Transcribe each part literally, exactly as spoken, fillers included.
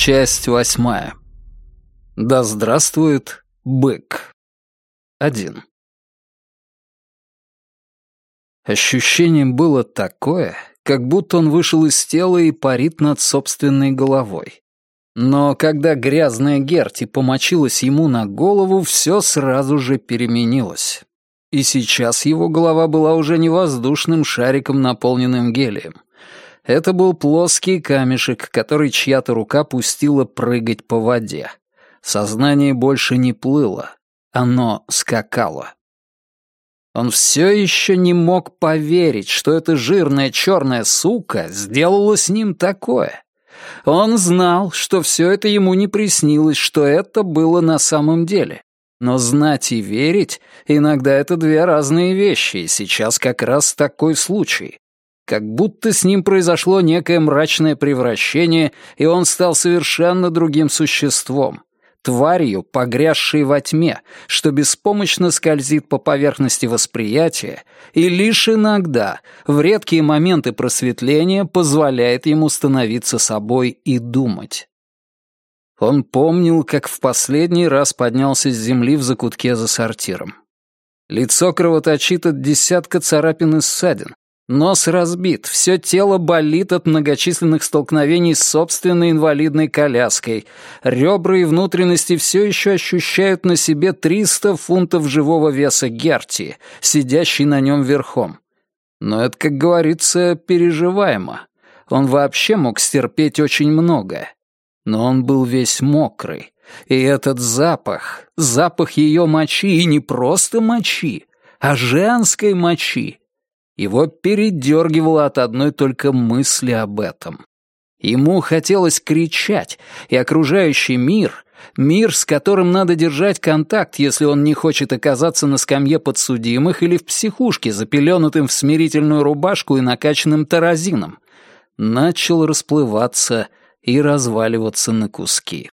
Часть восьмая. Да здравствует бык. Один. Ощущение было такое, как будто он вышел из тела и парит над собственной головой. Но когда грязная Герти помочилась ему на голову, все сразу же переменилось. И сейчас его голова была уже не воздушным шариком, наполненным гелием. Это был плоский камешек, который чья-то рука пустила прыгать по воде. Сознание больше не плыло, оно скакало. Он все еще не мог поверить, что эта жирная черная сука сделала с ним такое. Он знал, что все это ему не приснилось, что это было на самом деле. Но знать и верить — иногда это две разные вещи, и сейчас как раз такой случай. Как будто с ним произошло некое мрачное превращение, и он стал совершенно другим существом, тварью, погрязшей во тьме, что беспомощно скользит по поверхности восприятия и лишь иногда, в редкие моменты просветления, позволяет ему становиться собой и думать. Он помнил, как в последний раз поднялся с земли в закутке за сортиром. Лицо кровоточит от десятка царапин и ссадин. Нос разбит, все тело болит от многочисленных столкновений с собственной инвалидной коляской. Ребра и внутренности все еще ощущают на себе триста фунтов живого веса Герти, сидящей на нем верхом. Но это, как говорится, переживаемо. Он вообще мог стерпеть очень многое. Но он был весь мокрый. И этот запах, запах ее мочи, и не просто мочи, а женской мочи, его передергивало от одной только мысли об этом. Ему хотелось кричать, и окружающий мир, мир, с которым надо держать контакт, если он не хочет оказаться на скамье подсудимых или в психушке, запеленутым в смирительную рубашку и накачанным таразином, начал расплываться и разваливаться на куски.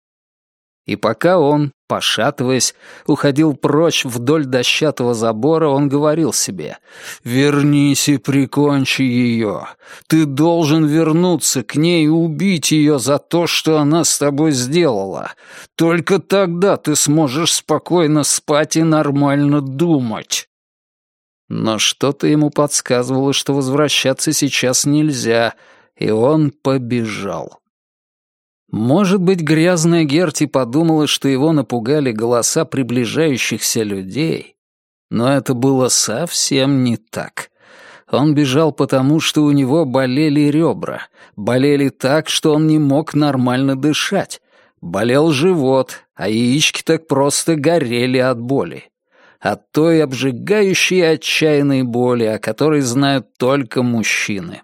И пока он, пошатываясь, уходил прочь вдоль дощатого забора, он говорил себе: «Вернись и прикончи ее. Ты должен вернуться к ней и убить ее за то, что она с тобой сделала. Только тогда ты сможешь спокойно спать и нормально думать». Но что-то ему подсказывало, что возвращаться сейчас нельзя, и он побежал. Может быть, грязная Герти подумала, что его напугали голоса приближающихся людей, но это было совсем не так. Он бежал потому, что у него болели ребра, болели так, что он не мог нормально дышать, болел живот, а яички так просто горели от боли. От той обжигающей и отчаянной боли, о которой знают только мужчины.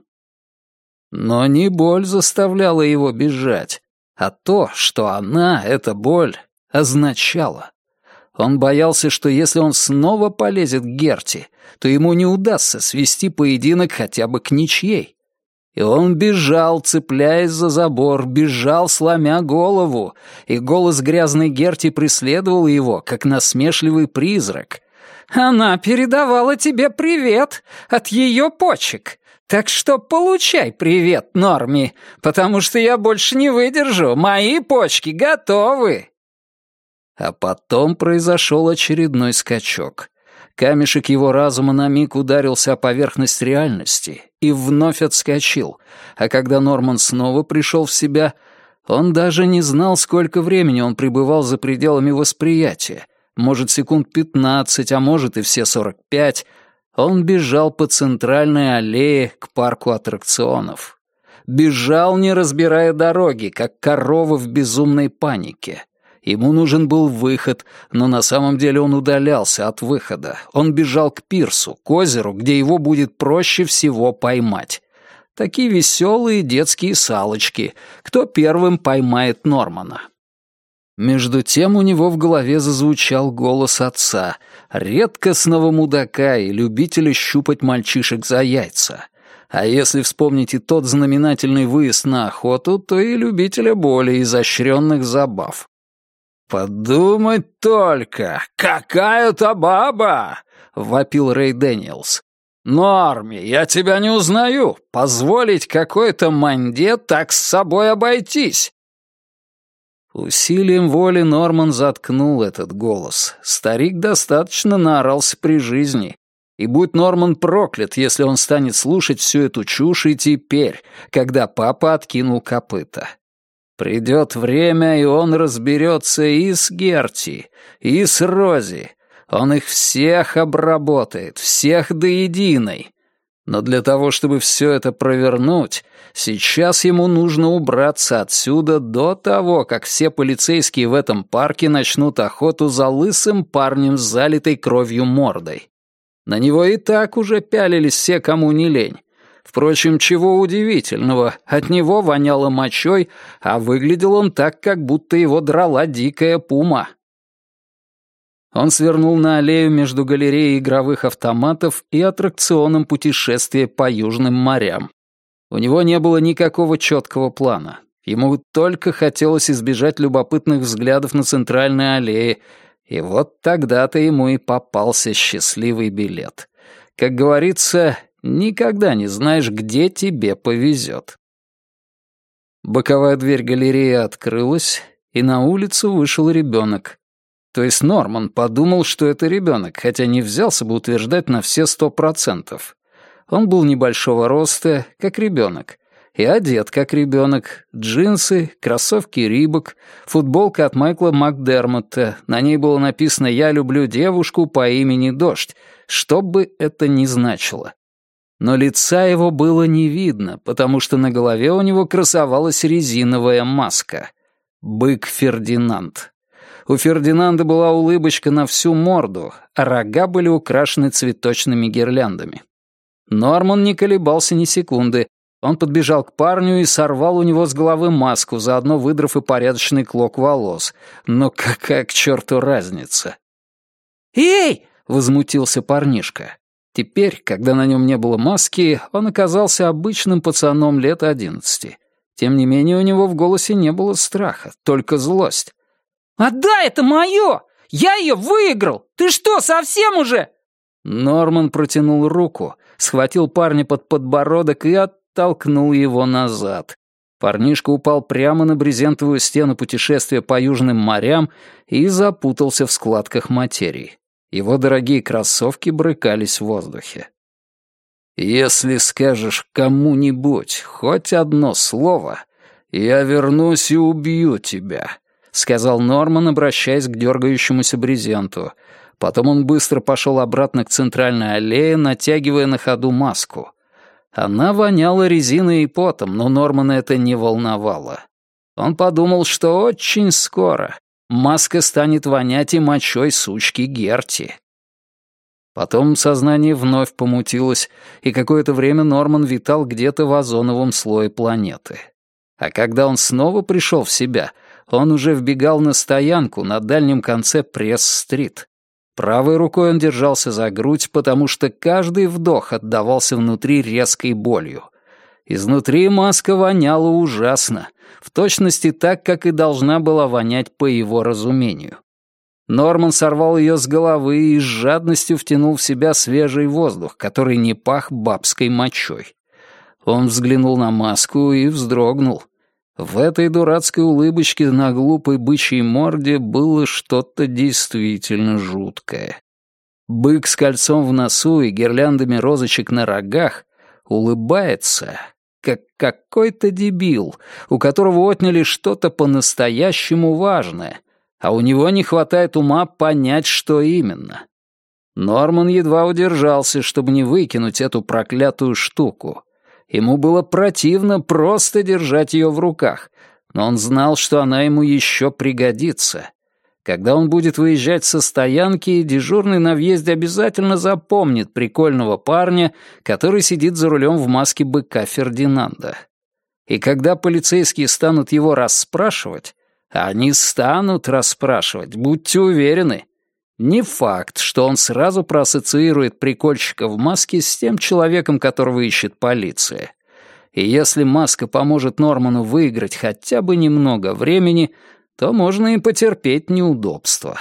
Но не боль заставляла его бежать, а то, что она, эта боль, означала. Он боялся, что если он снова полезет к Герти, то ему не удастся свести поединок хотя бы к ничьей. И он бежал, цепляясь за забор, бежал, сломя голову, и голос грязной Герти преследовал его, как насмешливый призрак. «Она передавала тебе привет от ее почек. Так что получай привет, Норми, потому что я больше не выдержу, мои почки готовы». А потом произошел очередной скачок. Камешек его разума на миг ударился о поверхность реальности и вновь отскочил, а когда Норман снова пришел в себя, он даже не знал, сколько времени он пребывал за пределами восприятия, может, секунд пятнадцать, а может и все сорок пять. Он бежал по центральной аллее к парку аттракционов. Бежал, не разбирая дороги, как корова в безумной панике. Ему нужен был выход, но на самом деле он удалялся от выхода. Он бежал к пирсу, к озеру, где его будет проще всего поймать. Такие веселые детские салочки. Кто первым поймает Нормана? Между тем у него в голове зазвучал голос отца, редкостного мудака и любителя щупать мальчишек за яйца. А если вспомнить и тот знаменательный выезд на охоту, то и любителя более изощренных забав. «Подумать только, какая-то баба!» — вопил Рэй Дэниелс. «Норми, я тебя не узнаю. Позволить какой-то манде так с собой обойтись. Усилием воли Норман заткнул этот голос. Старик достаточно наорался при жизни. И будь Норман проклят, если он станет слушать всю эту чушь и теперь, когда папа откинул копыта. Придет время, и он разберется и с Герти, и с Рози. Он их всех обработает, всех до единой. Но для того, чтобы все это провернуть, сейчас ему нужно убраться отсюда до того, как все полицейские в этом парке начнут охоту за лысым парнем с залитой кровью мордой. На него и так уже пялились все, кому не лень. Впрочем, чего удивительного, от него воняло мочой, а выглядел он так, как будто его драла дикая пума. Он свернул на аллею между галереей игровых автоматов и аттракционом путешествия по южным морям. У него не было никакого четкого плана. Ему только хотелось избежать любопытных взглядов на центральной аллее, и вот тогда-то ему и попался счастливый билет. Как говорится, никогда не знаешь, где тебе повезет. Боковая дверь галереи открылась, и на улицу вышел ребенок. То есть Норман подумал, что это ребенок, хотя не взялся бы утверждать на все сто процентов. Он был небольшого роста, как ребенок, и одет как ребенок. Джинсы, кроссовки Рибок, футболка от Майкла Макдермотта. На ней было написано «Я люблю девушку по имени Дождь», что бы это ни значило. Но лица его было не видно, потому что на голове у него красовалась резиновая маска. Бык Фердинанд. У Фердинанда была улыбочка на всю морду, а рога были украшены цветочными гирляндами. Норман не колебался ни секунды. Он подбежал к парню и сорвал у него с головы маску, заодно выдрав и порядочный клок волос. Но какая к черту разница? «Эй!» — возмутился парнишка. Теперь, когда на нем не было маски, он оказался обычным пацаном лет одиннадцати. Тем не менее, у него в голосе не было страха, только злость. «Отдай, это мое! Я ее выиграл! Ты что, совсем уже?» Норман протянул руку, схватил парня под подбородок и оттолкнул его назад. Парнишка упал прямо на брезентовую стену путешествия по южным морям и запутался в складках материи. Его дорогие кроссовки брыкались в воздухе. «Если скажешь кому-нибудь хоть одно слово, я вернусь и убью тебя», — сказал Норман, обращаясь к дергающемуся брезенту. Потом он быстро пошел обратно к центральной аллее, натягивая на ходу маску. Она воняла резиной и потом, но Нормана это не волновало. Он подумал, что очень скоро маска станет вонять и мочой сучки Герти. Потом сознание вновь помутилось, и какое-то время Норман витал где-то в озоновом слое планеты. А когда он снова пришел в себя, он уже вбегал на стоянку на дальнем конце Пресс-стрит. Правой рукой он держался за грудь, потому что каждый вдох отдавался внутри резкой болью. Изнутри маска воняла ужасно, в точности так, как и должна была вонять по его разумению. Норман сорвал ее с головы и с жадностью втянул в себя свежий воздух, который не пах бабской мочой. Он взглянул на маску и вздрогнул. В этой дурацкой улыбочке на глупой бычьей морде было что-то действительно жуткое. Бык с кольцом в носу и гирляндами розочек на рогах улыбается, как какой-то дебил, у которого отняли что-то по-настоящему важное, а у него не хватает ума понять, что именно. Норман едва удержался, чтобы не выкинуть эту проклятую штуку. Ему было противно просто держать ее в руках, но он знал, что она ему еще пригодится. Когда он будет выезжать со стоянки, дежурный на въезде обязательно запомнит прикольного парня, который сидит за рулем в маске быка Фердинанда. И когда полицейские станут его расспрашивать, они станут расспрашивать, будьте уверены. Не факт, что он сразу проассоциирует прикольщика в маске с тем человеком, которого ищет полиция. И если маска поможет Норману выиграть хотя бы немного времени, то можно и потерпеть неудобства.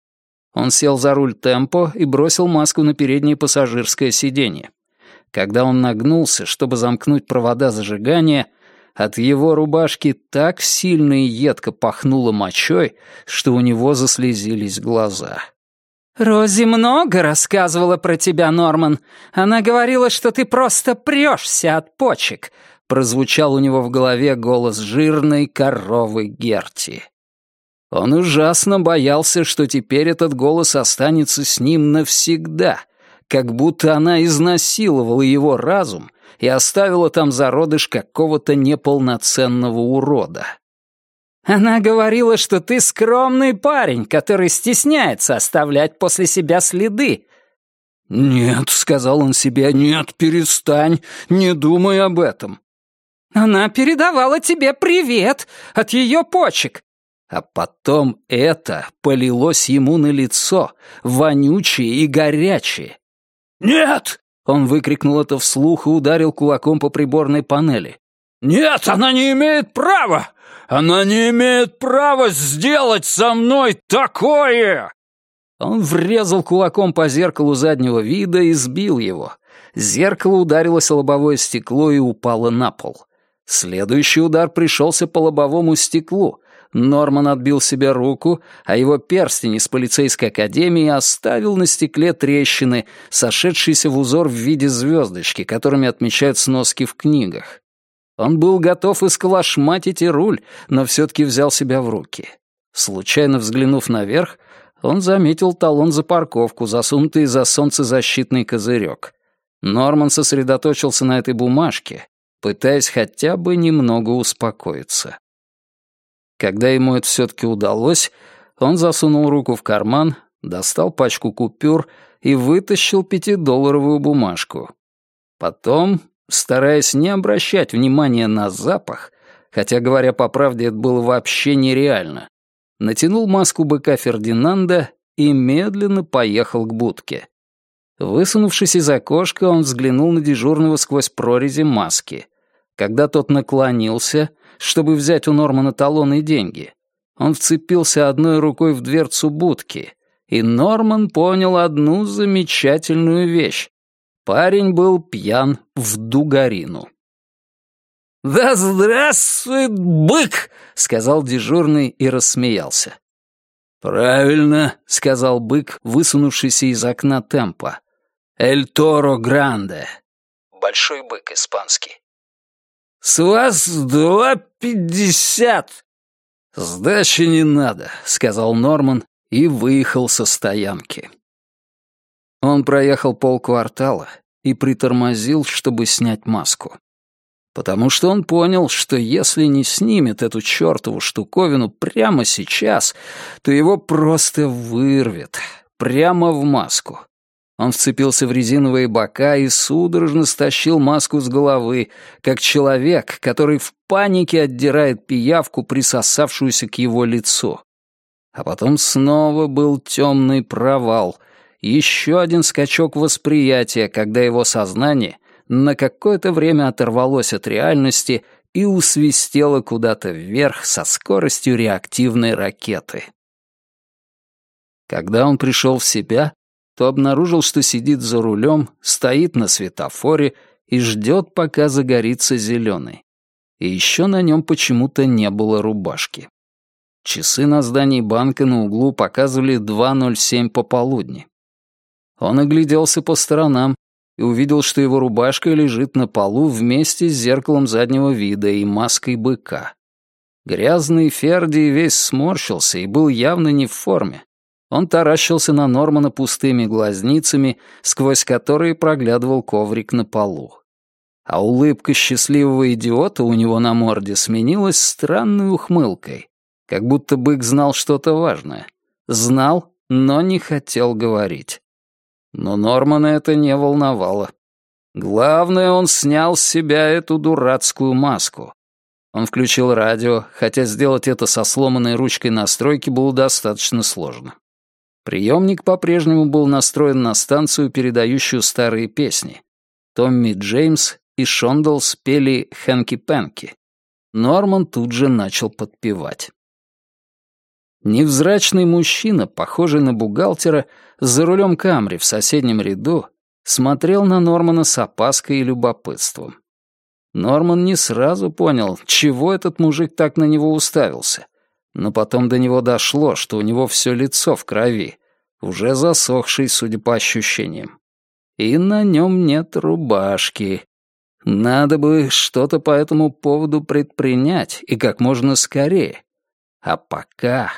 Он сел за руль Темпо и бросил маску на переднее пассажирское сиденье. Когда он нагнулся, чтобы замкнуть провода зажигания, От его рубашки так сильно и едко пахнуло мочой, что у него заслезились глаза. «Рози много рассказывала про тебя, Норман. Она говорила, что ты просто прёшься от почек», — прозвучал у него в голове голос жирной коровы Герти. Он ужасно боялся, что теперь этот голос останется с ним навсегда, как будто она изнасиловала его разум и оставила там зародыш какого-то неполноценного урода. «Она говорила, что ты скромный парень, который стесняется оставлять после себя следы». «Нет», — сказал он себе, — «нет, перестань, не думай об этом». «Она передавала тебе привет от ее почек». А потом это полилось ему на лицо, вонючее и горячее. «Нет!» — он выкрикнул это вслух и ударил кулаком по приборной панели. «Нет, она не имеет права! Она не имеет права сделать со мной такое!» Он врезал кулаком по зеркалу заднего вида и сбил его. Зеркало ударилось о лобовое стекло и упало на пол. Следующий удар пришелся по лобовому стеклу. Норман отбил себе руку, а его перстень из полицейской академии оставил на стекле трещины, сошедшиеся в узор в виде звездочки, которыми отмечают сноски в книгах. Он был готов исколошматить и руль, но все-таки взял себя в руки. Случайно взглянув наверх, он заметил талон за парковку, засунутый за солнцезащитный козырек. Норман сосредоточился на этой бумажке, пытаясь хотя бы немного успокоиться. Когда ему это все-таки удалось, он засунул руку в карман, достал пачку купюр и вытащил пятидолларовую бумажку. Потом, стараясь не обращать внимания на запах, хотя, говоря по правде, это было вообще нереально, натянул маску быка Фердинанда и медленно поехал к будке. Высунувшись из окошка, он взглянул на дежурного сквозь прорези маски. Когда тот наклонился, чтобы взять у Нормана талон и деньги, он вцепился одной рукой в дверцу будки, и Норман понял одну замечательную вещь. Парень был пьян в дугарину. «Да здравствует бык!» — сказал дежурный и рассмеялся. «Правильно», — сказал бык, высунувшийся из окна темпа. «Эль Торо Гранде». Большой бык испанский. «С вас два пятьдесят!» «Сдачи не надо», — сказал Норман и выехал со стоянки. Он проехал полквартала и притормозил, чтобы снять маску. Потому что он понял, что если не снимет эту чертову штуковину прямо сейчас, то его просто вырвет, прямо в маску. Он вцепился в резиновые бока и судорожно стащил маску с головы, как человек, который в панике отдирает пиявку, присосавшуюся к его лицу. А потом снова был темный провал, еще один скачок восприятия, когда его сознание на какое-то время оторвалось от реальности и усвистело куда-то вверх со скоростью реактивной ракеты. Когда он пришел в себя, то обнаружил, что сидит за рулем, стоит на светофоре и ждет, пока загорится зеленый. И еще на нем почему-то не было рубашки. Часы на здании банка на углу показывали два ноль семь пополудни. Он огляделся по сторонам и увидел, что его рубашка лежит на полу вместе с зеркалом заднего вида и маской быка. Грязный Ферди весь сморщился и был явно не в форме. Он таращился на Нормана пустыми глазницами, сквозь которые проглядывал коврик на полу. А улыбка счастливого идиота у него на морде сменилась странной ухмылкой, как будто бык знал что-то важное. Знал, но не хотел говорить. Но Нормана это не волновало. Главное, он снял с себя эту дурацкую маску. Он включил радио, хотя сделать это со сломанной ручкой настройки было достаточно сложно. Приемник по-прежнему был настроен на станцию, передающую старые песни. Томми Джеймс и Шондал спели «Хэнки-пэнки». Норман тут же начал подпевать. Невзрачный мужчина, похожий на бухгалтера, за рулем Камри в соседнем ряду, смотрел на Нормана с опаской и любопытством. Норман не сразу понял, чего этот мужик так на него уставился. Но потом до него дошло, что у него все лицо в крови, уже засохшей, судя по ощущениям. И на нем нет рубашки. Надо бы что-то по этому поводу предпринять, и как можно скорее. А пока...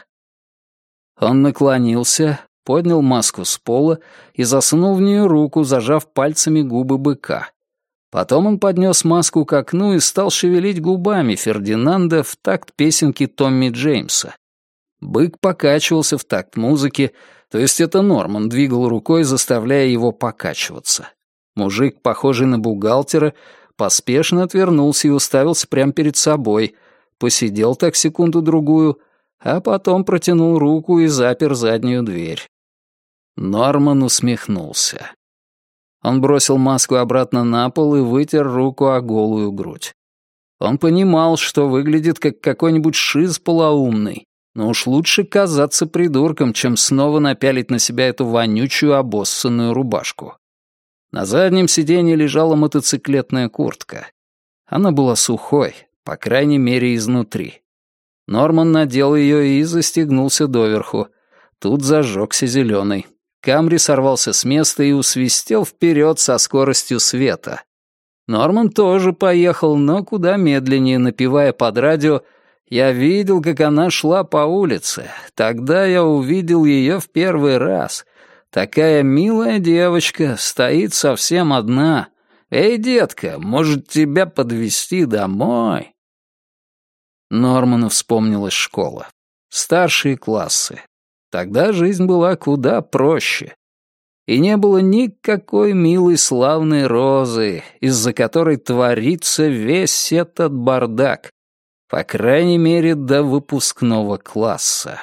Он наклонился, поднял маску с пола и засунул в нее руку, зажав пальцами губы быка. Потом он поднес маску к окну и стал шевелить губами Фердинанда в такт песенки Томми Джеймса. Бык покачивался в такт музыки, то есть это Норман двигал рукой, заставляя его покачиваться. Мужик, похожий на бухгалтера, поспешно отвернулся и уставился прямо перед собой, посидел так секунду-другую, а потом протянул руку и запер заднюю дверь. Норман усмехнулся. Он бросил маску обратно на пол и вытер руку о голую грудь. Он понимал, что выглядит как какой-нибудь шиз полоумный, но уж лучше казаться придурком, чем снова напялить на себя эту вонючую обоссанную рубашку. На заднем сиденье лежала мотоциклетная куртка. Она была сухой, по крайней мере, изнутри. Норман надел ее и застегнулся доверху. Тут зажегся зеленый. Камри сорвался с места и усвистел вперед со скоростью света. Норман тоже поехал, но куда медленнее, напевая под радио «Я видел, как она шла по улице. Тогда я увидел ее в первый раз. Такая милая девочка, стоит совсем одна. Эй, детка, может, тебя подвезти домой?» Норману вспомнилась школа. Старшие классы. Тогда жизнь была куда проще. И не было никакой милой славной розы, из-за которой творится весь этот бардак. По крайней мере, до выпускного класса.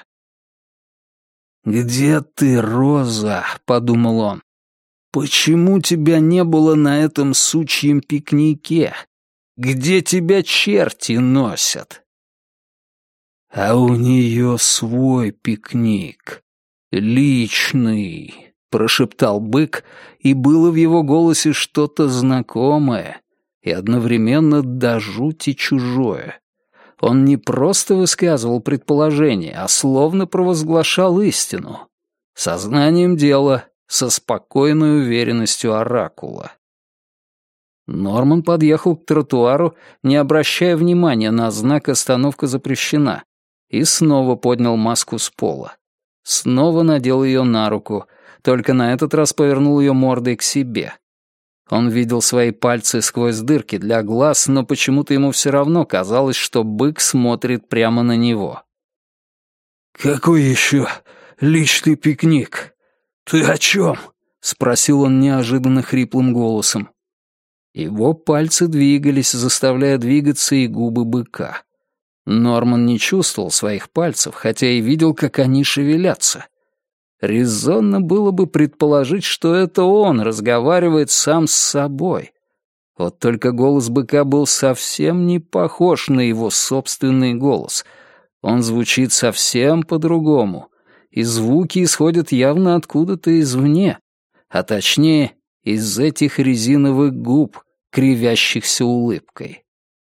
«Где ты, Роза?» — подумал он. «Почему тебя не было на этом сучьем пикнике? Где тебя черти носят?» «А у нее свой пикник. Личный», — прошептал бык, и было в его голосе что-то знакомое и одновременно до жути чужое. Он не просто высказывал предположение, а словно провозглашал истину. Сознанием дела, со спокойной уверенностью оракула. Норман подъехал к тротуару, не обращая внимания на знак «Остановка запрещена», и снова поднял маску с пола. Снова надел ее на руку, только на этот раз повернул ее мордой к себе. Он видел свои пальцы сквозь дырки для глаз, но почему-то ему все равно казалось, что бык смотрит прямо на него. «Какой еще личный пикник? Ты о чем?» — спросил он неожиданно хриплым голосом. Его пальцы двигались, заставляя двигаться и губы быка. Норман не чувствовал своих пальцев, хотя и видел, как они шевелятся. Резонно было бы предположить, что это он разговаривает сам с собой. Вот только голос быка был совсем не похож на его собственный голос. Он звучит совсем по-другому, и звуки исходят явно откуда-то извне, а точнее, из этих резиновых губ, кривящихся улыбкой.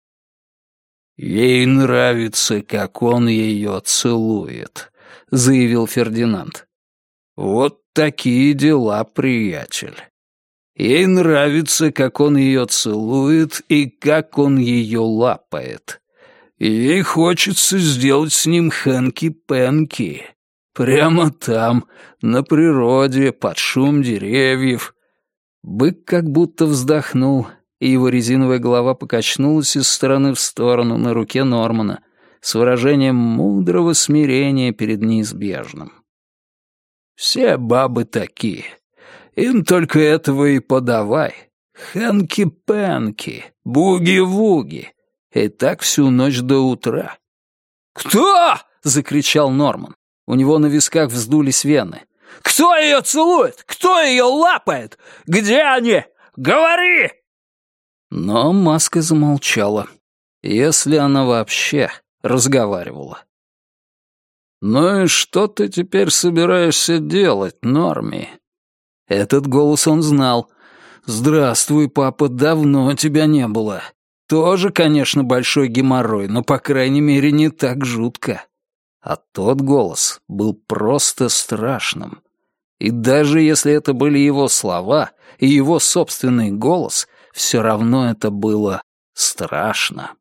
«Ей нравится, как он ее целует», — заявил Фердинанд. «Вот такие дела, приятель. Ей нравится, как он ее целует и как он ее лапает. Ей хочется сделать с ним хэнки-пэнки. Прямо там, на природе, под шум деревьев». Бык как будто вздохнул, и его резиновая голова покачнулась из стороны в сторону на руке Нормана с выражением мудрого смирения перед неизбежным. «Все бабы такие. Им только этого и подавай. Хэнки-пэнки, буги-вуги. И так всю ночь до утра». «Кто?» — закричал Норман. У него на висках вздулись вены. «Кто ее целует? Кто ее лапает? Где они? Говори!» Но маска замолчала, если она вообще разговаривала. «Ну и что ты теперь собираешься делать, Норми?» Этот голос он знал. «Здравствуй, папа, давно тебя не было. Тоже, конечно, большой геморрой, но, по крайней мере, не так жутко. А тот голос был просто страшным. И даже если это были его слова и его собственный голос, все равно это было страшно.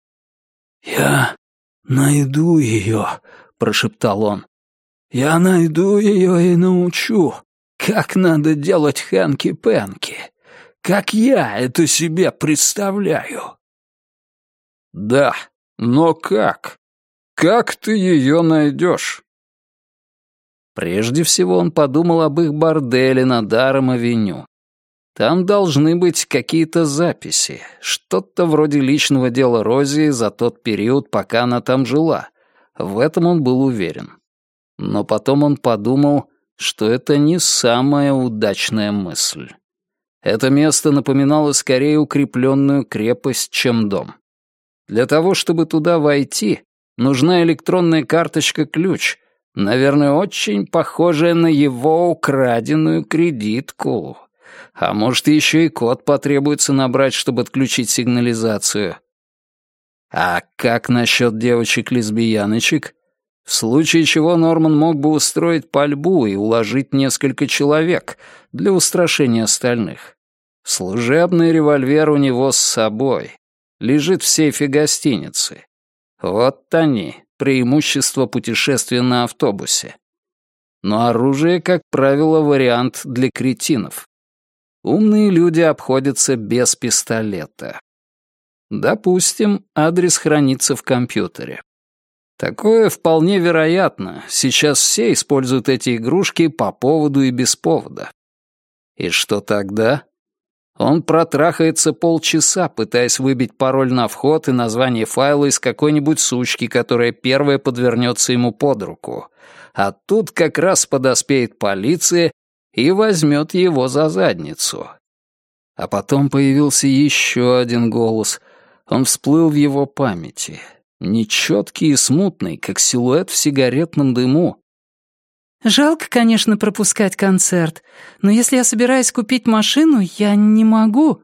«Я найду ее», — прошептал он. «Я найду ее и научу, как надо делать хэнки-пэнки, как я это себе представляю». «Да, но как? Как ты ее найдешь?» Прежде всего он подумал об их борделе на Даром-авеню. Там должны быть какие-то записи, что-то вроде личного дела Рози за тот период, пока она там жила. В этом он был уверен. Но потом он подумал, что это не самая удачная мысль. Это место напоминало скорее укрепленную крепость, чем дом. Для того, чтобы туда войти, нужна электронная карточка-ключ, наверное, очень похожая на его украденную кредитку. А может, еще и код потребуется набрать, чтобы отключить сигнализацию. А как насчет девочек-лесбияночек? В случае чего Норман мог бы устроить пальбу и уложить несколько человек для устрашения остальных. Служебный револьвер у него с собой. Лежит в сейфе гостиницы. Вот они, преимущество путешествия на автобусе. Но оружие, как правило, вариант для кретинов. Умные люди обходятся без пистолета. Допустим, адрес хранится в компьютере. Такое вполне вероятно. Сейчас все используют эти игрушки по поводу и без повода. И что тогда? Он протрахается полчаса, пытаясь выбить пароль на вход и название файла из какой-нибудь сучки, которая первая подвернется ему под руку. А тут как раз подоспеет полиция и возьмет его за задницу. А потом появился еще один голос. Он всплыл в его памяти. Нечеткий и смутный, как силуэт в сигаретном дыму. «Жалко, конечно, пропускать концерт, но если я собираюсь купить машину, я не могу».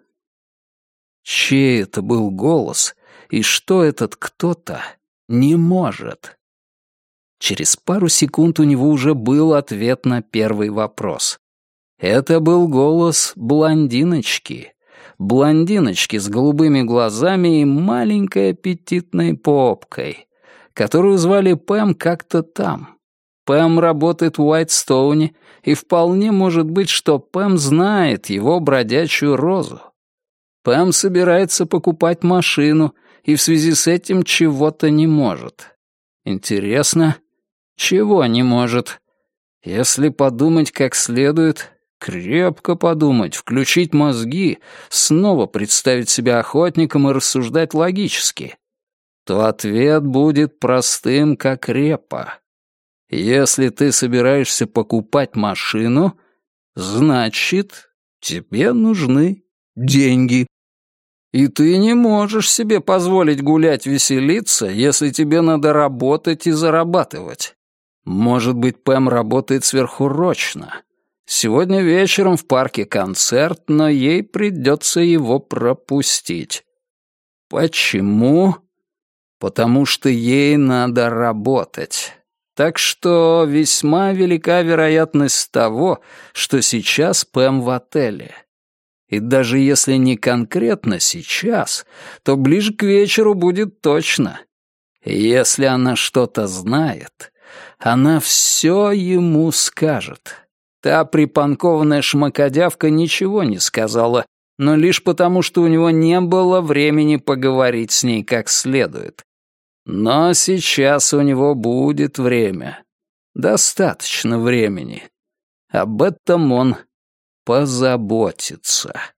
Чей это был голос, и что этот кто-то не может? Через пару секунд у него уже был ответ на первый вопрос. Это был голос блондиночки. Блондиночки с голубыми глазами и маленькой аппетитной попкой, которую звали Пэм как-то там. Пэм работает в Уайтстоуне, и вполне может быть, что Пэм знает его бродячую розу. Пэм собирается покупать машину, и в связи с этим чего-то не может. Интересно, чего не может? Если подумать как следует, крепко подумать, включить мозги, снова представить себя охотником и рассуждать логически, то ответ будет простым, как репа. Если ты собираешься покупать машину, значит, тебе нужны деньги. И ты не можешь себе позволить гулять-веселиться, если тебе надо работать и зарабатывать. Может быть, Пэм работает сверхурочно. Сегодня вечером в парке концерт, но ей придется его пропустить. Почему? Потому что ей надо работать. Так что весьма велика вероятность того, что сейчас Пэм в отеле. И даже если не конкретно сейчас, то ближе к вечеру будет точно. Если она что-то знает, она все ему скажет. Та припанкованная шмакодявка ничего не сказала, но лишь потому, что у него не было времени поговорить с ней как следует. Но сейчас у него будет время. Достаточно времени. Об этом он позаботится.